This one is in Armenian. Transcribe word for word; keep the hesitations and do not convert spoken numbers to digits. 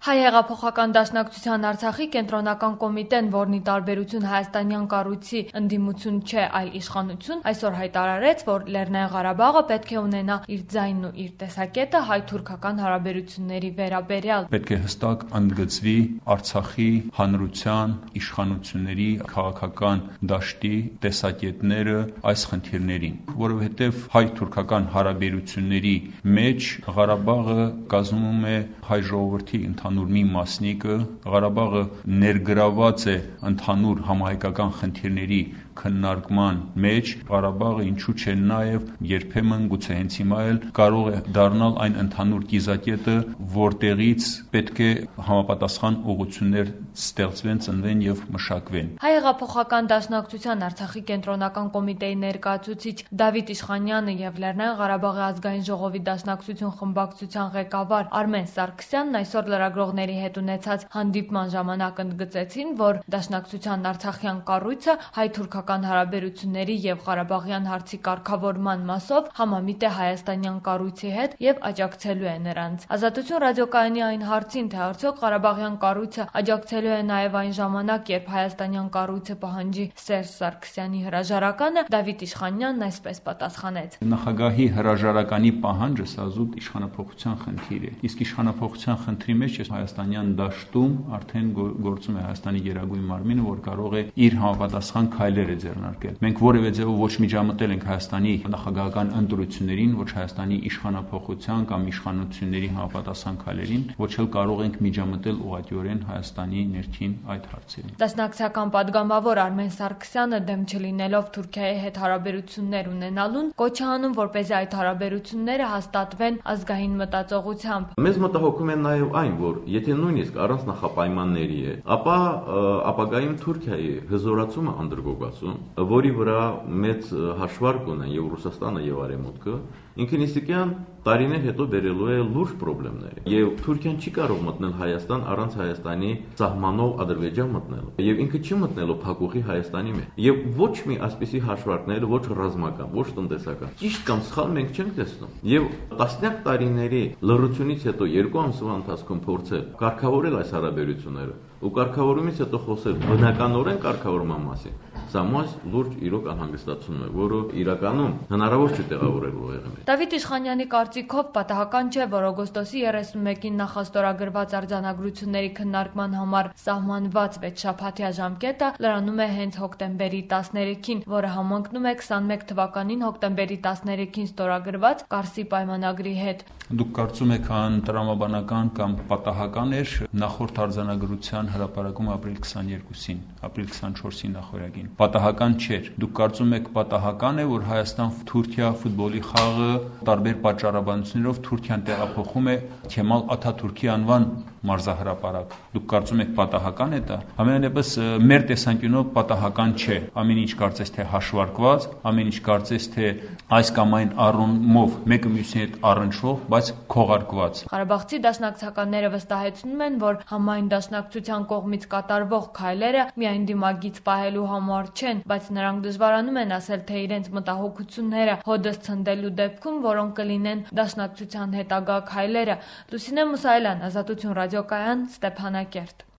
Հայ հեղափոխական դաշնակցության Արցախի կենտրոնական կոմիտեն, որն ի տարբերություն հայաստանյան կառույցի ընդդիմություն չէ, այլ իշխանություն, այսօր հայտարարեց, որ Լեռնային Ղարաբաղը պետք է ունենա իր ձայնն ու իր տեսակետը հայ-թուրքական հարաբերությունների վերաբերյալ։ Պետք է հստակ ընդգծվի Արցախի հանրության, իշխանությունների, քաղաքական դաշտի տեսակետները այս խնդիրներին, որովհետև հայ-թուրքական հարաբերությունների մեջ Ղարաբաղը կազմում է հայ ժողովրդի ընդհանուր մի մասնիկը, Ղարաբաղը ներգրաված է ընդհանուր համահայկական խնդիրների քննարկման մեջ, Ղարաբաղը ինչու՞ չէ նաև երբեմն գուցե հենց հիմա էլ կարող է դառնալ այն ընդհանուր կիզակետը, որտեղից պետք է համապատասխան ուղղություններ ստեղծվեն, ծնվեն եւ մշակվեն։ Հայ հեղափոխական դաշնակցության Արցախի կենտրոնական կոմիտեի ներկայացուցիչ Դավիթ Իշխանյանը եւ Լեռնային Ղարաբաղի ազգային ժողովի դաշնակցություն խմբակցության ղեկավար Արմեն Սարգսյանն այսօր լրագրողների հետ ունեցած հանդիպման ժամանակ ընդգծեցին, որ դաշնակցության արցախյան կառույցը հայ-թուրքական հարաբերությունների եւ Ղարաբաղյան հարցի կարգավորման մասով համամիտ է հայաստանյան կառույցի հետ եւ աջակցելու է նրանց։ Ազատություն ռադիոկայանի այն հարցին, թե արդյոք Ղարաբաղյան կառույցը աջակցելու է նաեւ այն ժամանակ, երբ հայաստանյան կառույցը պահանջի Սերժ Սարգսյանի հրաժարականը, Դավիթ Իշխանյանն այսպես պատասխանեց. Նախագահի հրաժարականի պահանջը սա զուտ իշխանապողության խնդիր է։ Իսկ իշխանապողության խնդրի մեջ հայաստանյան դաշտում արդեն գործում է Հայաստանի Գերագույն մարմինը, որ կարող է իր համապատասխան քայլերը ձեռնարկել։ Մենք որևէ ձևով ոչ միջամտել ենք Հայաստանի նախագահական ընտրություններին, ոչ Հայաստանի իշխանապողության կամ իշխանությունների համապատասխան քայլերին, ոչ էլ կարող ենք միջամտել ուղղակիորեն Հայաստանի ներքին այդ հարցերին։ Դաշնակցական падգամավոր Արմեն Սարգսյանը դեմ չլինելով Թուրքիայի հետ հարաբերություններ ունենալուն, կոչ է անում, որպեսզի այդ հարաբերությունները հաստատվեն ազգային մտածողությամբ։ Մեզ մտահոգում է նաև այն, որ եթե նույնիսկ առանց նախապայմանների է, ապա ապագայում Թուրքիայի հզորացումը անդրգոգացում, որի վրա մեծ հաշվարկ ունեն եւ Ռուսաստանը եւ Արևմուտքը, ինքնիստիկյան տարիներ հետո բերելու է լուրջ խնդիրներ։ Եվ Թուրքիան չի կարող մտնել Հայաստան առանց Հայաստանի սահմանով Ադրբեջան մտնելու։ Եվ ինքը չի մտնելու փակուղի Հայաստանի մեջ։ Եվ ոչ մի այսպիսի հաշվարկներ, ոչ ռազմական, ոչ տնտեսական, ճիշտ կամ սխալ մենք չենք տեսնում։ Եվ տասնյակ տարիների լռությունից հետո երկու ամսվա ընթացքում փորձել կարգավորել այս հարաբերությունները ու կարգավորումից հետո խոսել բնականորեն կարգավորման մասին, սա մեզ լուրջ իրոք անհանգստացնում է, որը իրականում հնարավոր չի տեղավորելու եղել։ Դավիթ Իշխանյանի կարծիքով պատահական չէ, որ օգոստոսի երեսունմեկին նախաստորագրված արձանագրությունների քննարկման համար սահմանված վեցշաբաթյա ժամկետը լրանում է հենց հոկտեմբերի տասներեքին, որը համընկնում է քսանմեկ թվականին հոկտեմբերի տասներեքին ստորագրված Կարսի պայմանագրի հետ։ Դուք կարծում եք անտրամաբանական կամ պատահական էր նախորդ արձանագրության հրապարակումը ապրիլ քսաներկուսին, ապրիլ քսանչորսին նախորյակին։ Պատահական չէր։ Դուք կարծում եք պատահական է, որ Հայաստան-Թուրքիա ֆուտբոլի խաղը տարբեր պատճառաբանություններով Թուրքիան տեղափոխում է Քեմալ Աթաթուրքի անվան մարզահրապարակ։ Դուք կարծում եք պատահական է դա։ Ամենայնիվս մեր տեսանկյունով պատահական չէ։ Ամեն ինչ կարծես թե հաշվարկված, ամեն ինչ կարծես թե այս կամ այն առումով մեկը մյուսի հետ առնչվող, բայց քողարկված։ Ղարաբաղցի դաշնակցականները վստահեցնում են, որ համայն դաշնակցության կողմից կատարվող քայլերը միայն դիմագիծ պահելու համար չեն, բայց նրանք դժվարանում են ասել, թե իրենց մտահոգությունները հօդս ցնդելու դեպքում որոնք կլինեն դաշնակցության հետագա քայլերը։ Լուսինե Մուսայելյան, Ազատություն ռադիոկայան, Ստեփանակերտ։